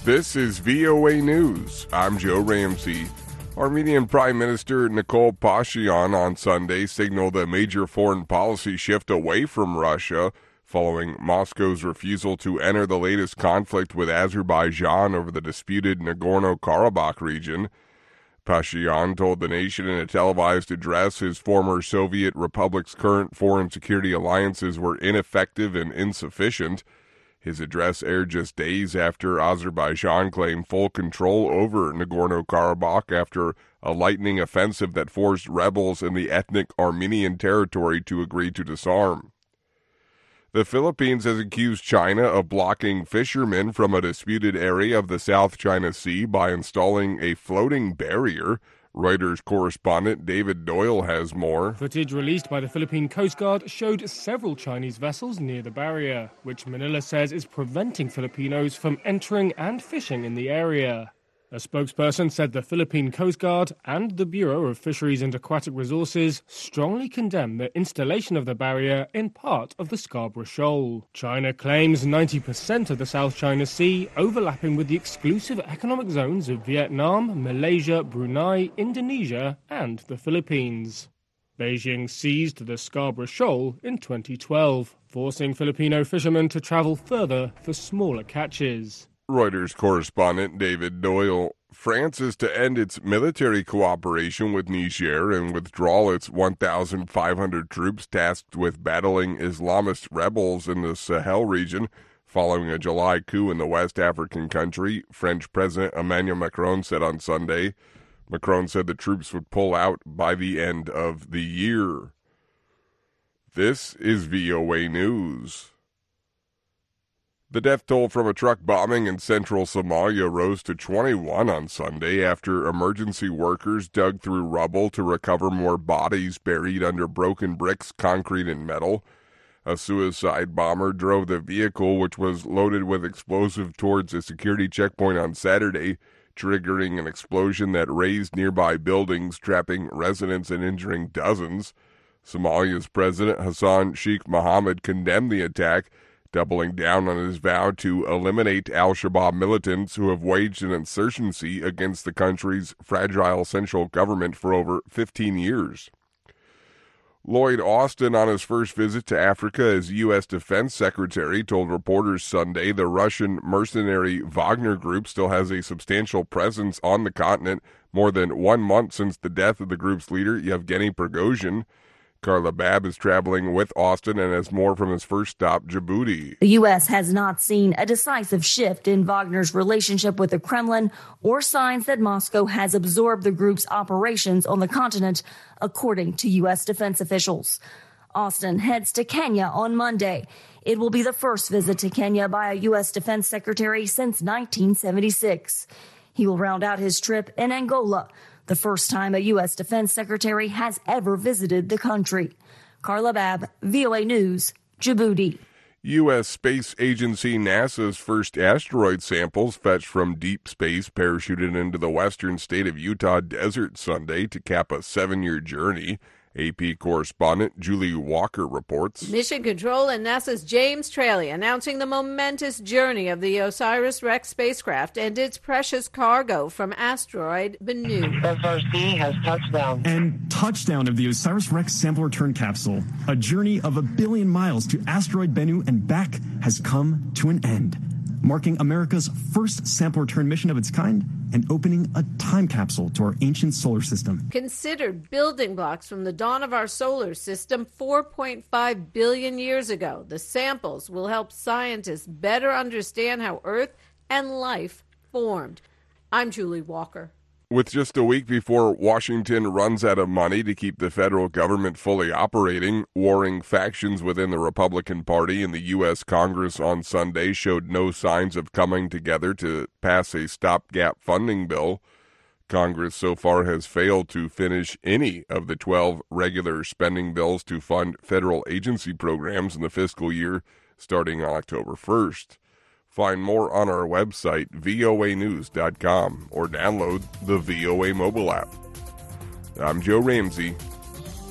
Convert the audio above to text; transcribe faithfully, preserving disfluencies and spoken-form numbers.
This is V O A News. I'm Joe Ramsey. Armenian Prime Minister Nikol Pashinyan on Sunday signaled a major foreign policy shift away from Russia following Moscow's refusal to enter the latest conflict with Azerbaijan over the disputed Nagorno-Karabakh region. Pashinyan told the nation in a televised address his former Soviet republic's current foreign security alliances were ineffective and insufficient. His address aired just days after Azerbaijan claimed full control over Nagorno-Karabakh after a lightning offensive that forced rebels in the ethnic Armenian territory to agree to disarm. The Philippines has accused China of blocking fishermen from a disputed area of the South China Sea by installing a floating barrier. Reuters correspondent David Doyle has more. Footage released by the Philippine Coast Guard showed several Chinese vessels near the barrier, which Manila says is preventing Filipinos from entering and fishing in the area. A spokesperson said the Philippine Coast Guard and the Bureau of Fisheries and Aquatic Resources strongly condemn the installation of the barrier in part of the Scarborough Shoal. China claims ninety percent of the South China Sea, overlapping with the exclusive economic zones of Vietnam, Malaysia, Brunei, Indonesia, and the Philippines. Beijing seized the Scarborough Shoal in twenty twelve, forcing Filipino fishermen to travel further for smaller catches. Reuters correspondent David Doyle. France is to end its military cooperation with Niger and withdraw its one thousand five hundred troops tasked with battling Islamist rebels in the Sahel region following a July coup in the West African country, French President Emmanuel Macron said on Sunday. Macron said the troops would pull out by the end of the year. This is V O A News. The death toll from a truck bombing in central Somalia rose to twenty-one on Sunday after emergency workers dug through rubble to recover more bodies buried under broken bricks, concrete, and metal. A suicide bomber drove the vehicle, which was loaded with explosive, towards a security checkpoint on Saturday, triggering an explosion that razed nearby buildings, trapping residents and injuring dozens. Somalia's President Hassan Sheikh Mohamud condemned the attack, doubling down on his vow to eliminate al-Shabaab militants who have waged an insurgency against the country's fragile central government for over fifteen years. Lloyd Austin, on his first visit to Africa as U S Defense Secretary, told reporters Sunday the Russian mercenary Wagner Group still has a substantial presence on the continent more than one month since the death of the group's leader, Yevgeny Prigozhin. Carla Babb is traveling with Austin and has more from his first stop, Djibouti. The U S has not seen a decisive shift in Wagner's relationship with the Kremlin or signs that Moscow has absorbed the group's operations on the continent, according to U S defense officials. Austin heads to Kenya on Monday. It will be the first visit to Kenya by a U S defense secretary since nineteen seventy-six. He will round out his trip in Angola, the first time a U S defense secretary has ever visited the country. Carla Babb, V O A News, Djibouti. U S Space Agency NASA's first asteroid samples fetched from deep space parachuted into the western state of Utah desert Sunday to cap a seven-year journey. A P correspondent Julie Walker reports. Mission Control and NASA's James Traley announcing the momentous journey of the OSIRIS-REx spacecraft and its precious cargo from asteroid Bennu. S R C has touchdown. And touchdown of the OSIRIS-REx sample return capsule. A journey of a billion miles to asteroid Bennu and back has come to an end, marking America's first sample return mission of its kind and opening a time capsule to our ancient solar system. Considered building blocks from the dawn of our solar system four point five billion years ago, the samples will help scientists better understand how Earth and life formed. I'm Julie Walker. With just a week before Washington runs out of money to keep the federal government fully operating, warring factions within the Republican Party and the U S Congress on Sunday showed no signs of coming together to pass a stopgap funding bill. Congress so far has failed to finish any of the twelve regular spending bills to fund federal agency programs in the fiscal year starting on October first. Find more on our website, V O A news dot com, or download the V O A mobile app. I'm Joe Ramsey.